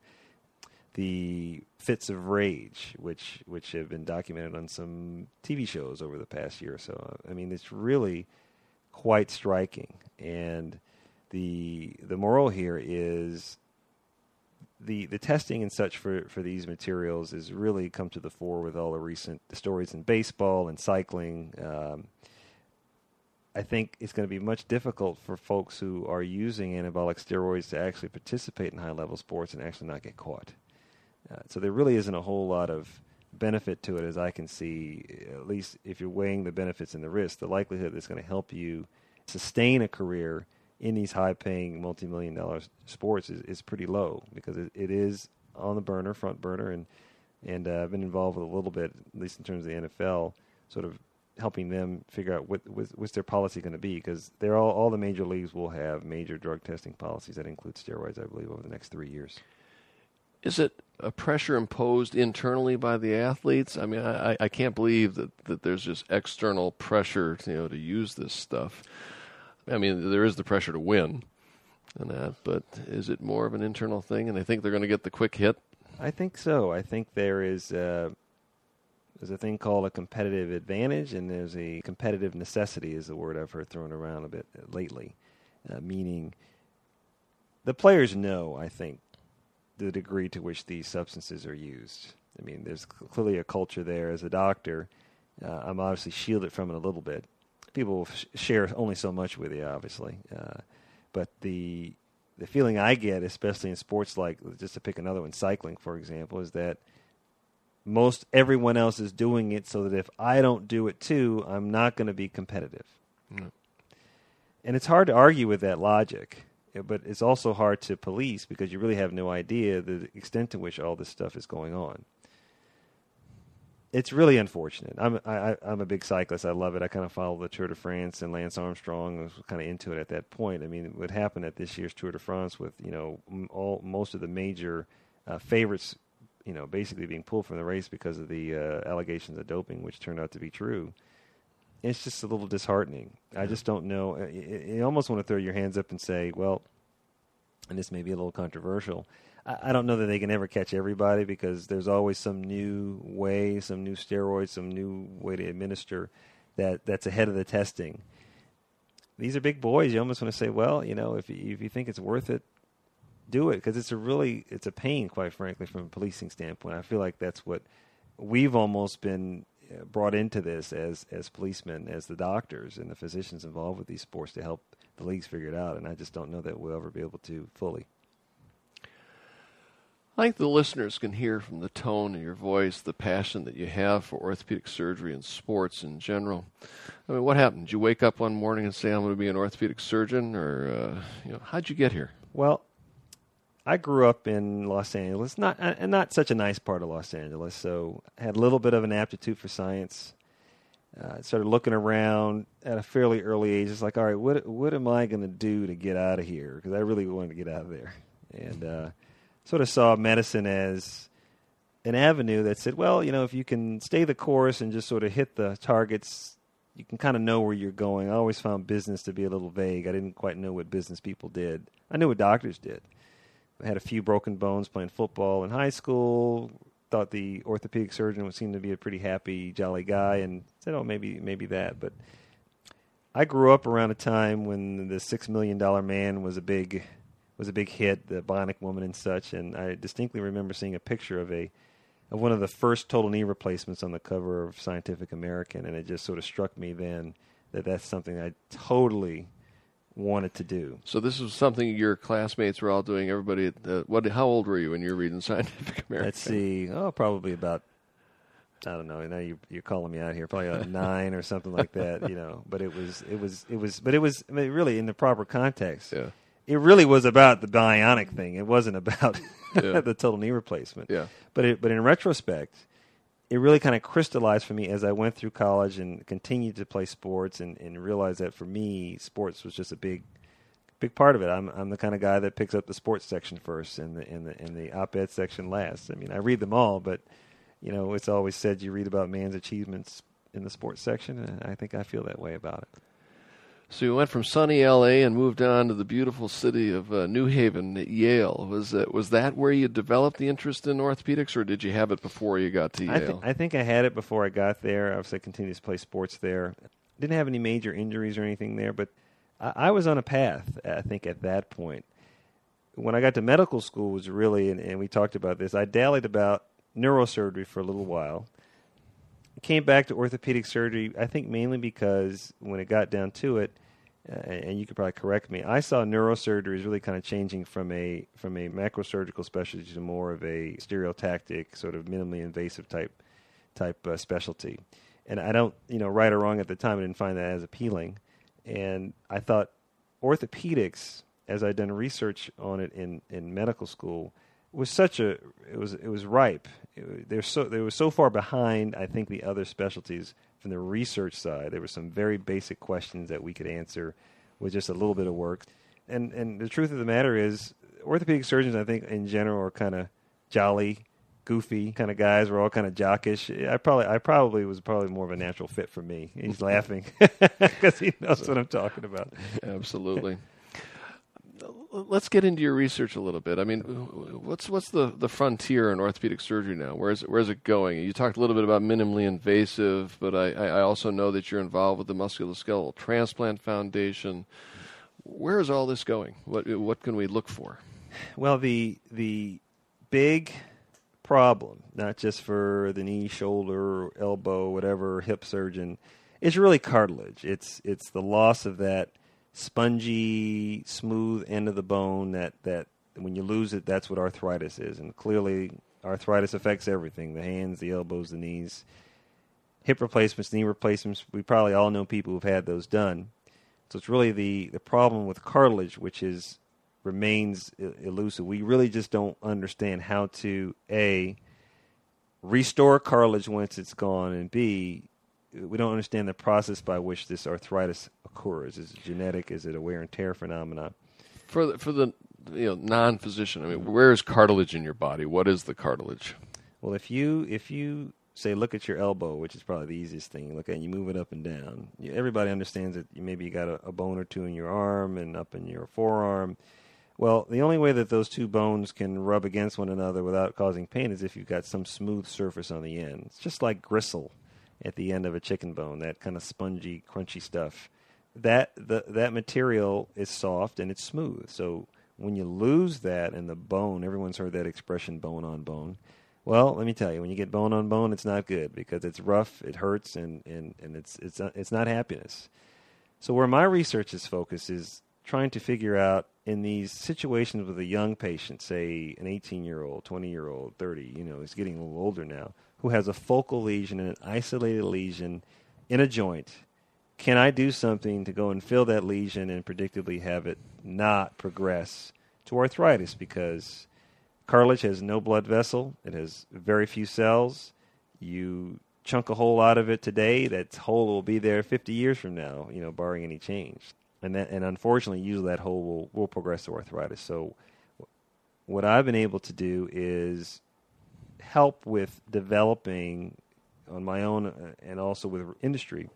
The fits of rage, which which have been documented on some T V shows over the past year or so. I mean, it's really quite striking. And the the moral here is the the testing and such for, for these materials has really come to the fore with all the recent stories in baseball and cycling. Um, I think it's going to be much difficult for folks who are using anabolic steroids to actually participate in high-level sports and actually not get caught. Uh, so there really isn't a whole lot of benefit to it, as I can see, at least if you're weighing the benefits and the risks. The likelihood that it's going to help you sustain a career in these high-paying, multi-million dollar sports is, is pretty low, because it, it is on the burner, front burner, and and uh, I've been involved with a little bit, at least in terms of the N F L, sort of helping them figure out what, what what's their policy going to be, because they're all all the major leagues will have major drug testing policies that include steroids, I believe, over the next three years. Is it a pressure imposed internally by the athletes? I mean, I, I can't believe that, that there's just external pressure, you know, to use this stuff. I mean, there is the pressure to win and that, but is it more of an internal thing, and they think they're going to get the quick hit? I think so. I think there is uh, there's a thing called a competitive advantage, and there's a competitive necessity is the word I've heard thrown around a bit lately, uh, meaning the players know, I think, the degree to which these substances are used. I mean, there's clearly a culture there. As a doctor, uh, I'm obviously shielded from it a little bit. People will sh- share only so much with you, obviously. Uh, but the the feeling I get, especially in sports like, just to pick another one, cycling, for example, is that most everyone else is doing it so that if I don't do it too, I'm not going to be competitive. Mm. And it's hard to argue with that logic, but it's also hard to police because you really have no idea the extent to which all this stuff is going on. It's really unfortunate. I'm I, I'm a big cyclist. I love it. I kind of follow the Tour de France, and Lance Armstrong was kind of into it at that point. I mean, what happened at this year's Tour de France with, you know, all most of the major uh, favorites, you know, basically being pulled from the race because of the uh, allegations of doping, which turned out to be true. It's just a little disheartening. Yeah. I just don't know. You almost want to throw your hands up and say, well, and this may be a little controversial, I don't know that they can ever catch everybody, because there's always some new way, some new steroids, some new way to administer that, that's ahead of the testing. These are big boys. You almost want to say, well, you know, if you, if you think it's worth it, do it, because it's a really it's a pain, quite frankly, from a policing standpoint. I feel like that's what we've almost been brought into this as as policemen, as the doctors and the physicians involved with these sports to help the leagues figure it out, and I just don't know that we'll ever be able to fully. I think the listeners can hear from the tone of your voice the passion that you have for orthopedic surgery and sports in general. I mean, what happened? Did you wake up one morning and say, I'm going to be an orthopedic surgeon? Or, uh, you know, how'd you get here? Well, I grew up in Los Angeles, not uh, not such a nice part of Los Angeles, so I had a little bit of an aptitude for science. I uh, started looking around at a fairly early age. It's like, all right, what what am I going to do to get out of here? Because I really wanted to get out of there. And uh sort of saw medicine as an avenue that said, well, you know, if you can stay the course and just sort of hit the targets, you can kind of know where you're going. I always found business to be a little vague. I didn't quite know what business people did. I knew what doctors did. I had a few broken bones playing football in high school, thought the orthopedic surgeon would seem to be a pretty happy, jolly guy, and said, oh, maybe maybe that. But I grew up around a time when the Six Million Dollar Man was a big... was a big hit, the Bionic Woman and such, and I distinctly remember seeing a picture of a of one of the first total knee replacements on the cover of Scientific American, and it just sort of struck me then that that's something I totally wanted to do. So this was something your classmates were all doing, everybody, at the, what? How old were you when you were reading Scientific American? Let's see, oh, probably about, I don't know, now you, you're calling me out here, probably about nine or something like that, you know, but it was, it was, it was, but it was, I mean, really in the proper context. Yeah. It really was about the bionic thing. It wasn't about yeah. the total knee replacement. Yeah. But it, but in retrospect, it really kind of crystallized for me as I went through college and continued to play sports, and, and realized that for me, sports was just a big, big part of it. I'm I'm the kind of guy that picks up the sports section first and the and the and the op-ed section last. I mean, I read them all, but you know, it's always said you read about man's achievements in the sports section, and I think I feel that way about it. So you went from sunny L A and moved on to the beautiful city of uh, New Haven at Yale. Was that, was that where you developed the interest in orthopedics, or did you have it before you got to Yale? I, th- I think I had it before I got there. Obviously, I continued to play sports there. Didn't have any major injuries or anything there, but I, I was on a path, I think, at that point. When I got to medical school was really, and, and we talked about this, I dallied about neurosurgery for a little while. Came back to orthopedic surgery, I think mainly because when it got down to it, uh, and you could probably correct me, I saw neurosurgery as really kind of changing from a from a macrosurgical specialty to more of a stereotactic, sort of minimally invasive type type uh, specialty. And I don't, you know, right or wrong at the time, I didn't find that as appealing. And I thought orthopedics, as I'd done research on it in, in medical school, was such a it was it was ripe. It, they're so they were so far behind, I think, the other specialties from the research side. There were some very basic questions that we could answer with just a little bit of work. And and the truth of the matter is, orthopedic surgeons, I think, in general, are kind of jolly, goofy kind of guys. We're all kind of jockish. I probably I probably was probably more of a natural fit for me. He's laughing because he knows what I'm talking about. Absolutely. Let's get into your research a little bit. I mean, what's what's the, the frontier in orthopedic surgery now? Where's where's it going? You talked a little bit about minimally invasive, but I, I also know that you're involved with the Musculoskeletal Transplant Foundation. Where is all this going? What what can we look for? Well, the the big problem, not just for the knee, shoulder, elbow, whatever, hip surgeon, is really cartilage. It's it's the loss of that spongy, smooth end of the bone that, that when you lose it, that's what arthritis is. And clearly, arthritis affects everything, the hands, the elbows, the knees. Hip replacements, knee replacements, we probably all know people who've had those done. So it's really the, the problem with cartilage, which is remains elusive. We really just don't understand how to, A, restore cartilage once it's gone, and B, we don't understand the process by which this arthritis occurs. Is it genetic? Is it a wear and tear phenomenon? For the, for the you know non-physician, I mean, where is cartilage in your body? What is the cartilage? Well, if you if you say look at your elbow, which is probably the easiest thing, you look at it and you move it up and down. You, everybody understands that you, maybe you got a, a bone or two in your arm and up in your forearm. Well, the only way that those two bones can rub against one another without causing pain is if you've got some smooth surface on the end. It's just like gristle at the end of a chicken bone, that kind of spongy, crunchy stuff. That the, that material is soft and it's smooth. So when you lose that and the bone, everyone's heard that expression, bone on bone. Well, let me tell you, when you get bone on bone, it's not good because it's rough, it hurts, and, and, and it's it's not, it's not happiness. So where my research is focused is trying to figure out in these situations with a young patient, say an eighteen-year-old, twenty-year-old, thirty, you know, he's getting a little older now, who has a focal lesion and an isolated lesion in a joint, can I do something to go and fill that lesion and predictably have it not progress to arthritis? Because cartilage has no blood vessel. It has very few cells. You chunk a hole out of it today, that hole will be there fifty years from now, you know, barring any change. And that, and unfortunately, usually that hole will, will progress to arthritis. So what I've been able to do is help with developing on my own uh, and also with industry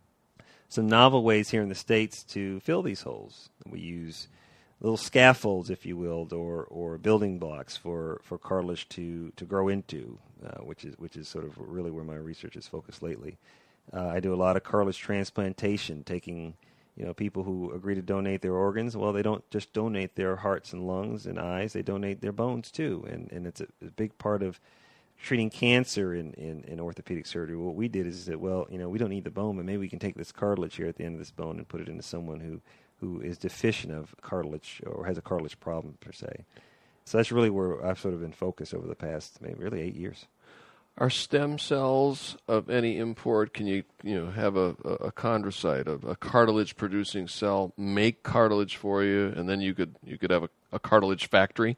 some novel ways here in the States to fill these holes. We use little scaffolds, if you will, or or building blocks for, for cartilage to, to grow into, uh, which is which is sort of really where my research is focused lately. Uh, I do a lot of cartilage transplantation, taking you know people who agree to donate their organs. Well, they don't just donate their hearts and lungs and eyes; they donate their bones too, and and it's a, a big part of treating cancer in, in, in orthopedic surgery. What we did is that, well, you know, we don't need the bone, but maybe we can take this cartilage here at the end of this bone and put it into someone who, who is deficient of cartilage or has a cartilage problem per se. So that's really where I've sort of been focused over the past maybe really eight years. Are stem cells of any import? Can you you know have a, a chondrocyte, a, a cartilage-producing cell, make cartilage for you, and then you could you could have a, a cartilage factory?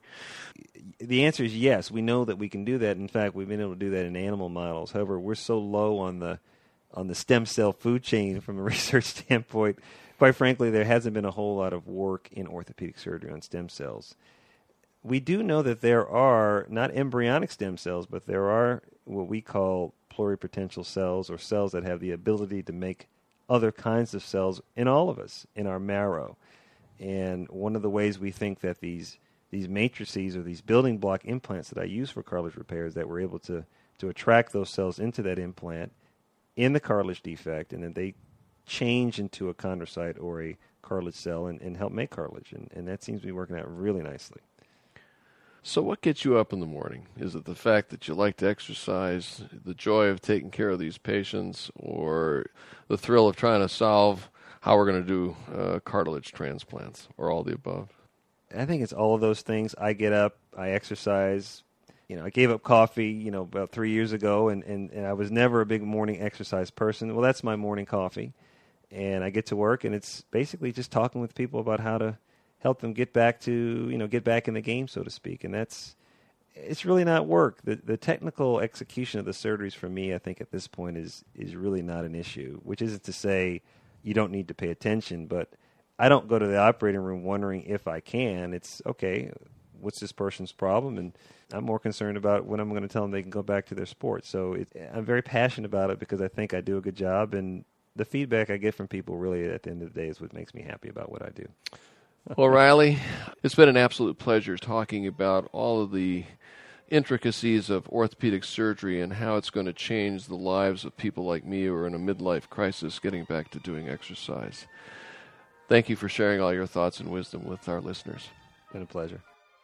The answer is yes. We know that we can do that. In fact, we've been able to do that in animal models. However, we're so low on the on the stem cell food chain from a research standpoint. Quite frankly, there hasn't been a whole lot of work in orthopedic surgery on stem cells. We do know that there are not embryonic stem cells, but there are what we call pluripotential cells, or cells that have the ability to make other kinds of cells in all of us, in our marrow. And one of the ways we think that these these matrices, or these building block implants that I use for cartilage repair, is that we're able to, to attract those cells into that implant in the cartilage defect, and then they change into a chondrocyte or a cartilage cell and, and help make cartilage. And, and that seems to be working out really nicely. So what gets you up in the morning? Is it the fact that you like to exercise, the joy of taking care of these patients, or the thrill of trying to solve how we're going to do uh, cartilage transplants, or all the above? I think it's all of those things. I get up, I exercise. You know, I gave up coffee, you know, about three years ago, and, and, and I was never a big morning exercise person. Well, that's my morning coffee. And I get to work, and it's basically just talking with people about how to help them get back to, you know, get back in the game, so to speak. And that's, it's really not work. The the technical execution of the surgeries for me, I think at this point is is really not an issue, which isn't to say you don't need to pay attention, but I don't go to the operating room wondering if I can. It's, okay, what's this person's problem? And I'm more concerned about when I'm going to tell them they can go back to their sport. So it, I'm very passionate about it because I think I do a good job, and the feedback I get from people really at the end of the day is what makes me happy about what I do. Well, Riley, it's been an absolute pleasure talking about all of the intricacies of orthopedic surgery and how it's going to change the lives of people like me who are in a midlife crisis getting back to doing exercise. Thank you for sharing all your thoughts and wisdom with our listeners. It's been a pleasure.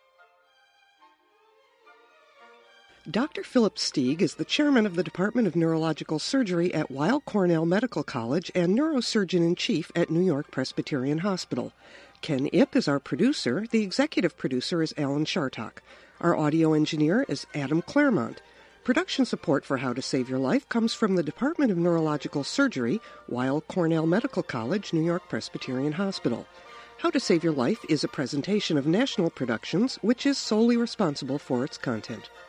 Doctor Philip Stieg is the chairman of the Department of Neurological Surgery at Weill Cornell Medical College and neurosurgeon-in-chief at New York Presbyterian Hospital. Ken Ip is our producer. The executive producer is Alan Shartok. Our audio engineer is Adam Claremont. Production support for How to Save Your Life comes from the Department of Neurological Surgery, Weill Cornell Medical College, New York Presbyterian Hospital. How to Save Your Life is a presentation of National Productions, which is solely responsible for its content.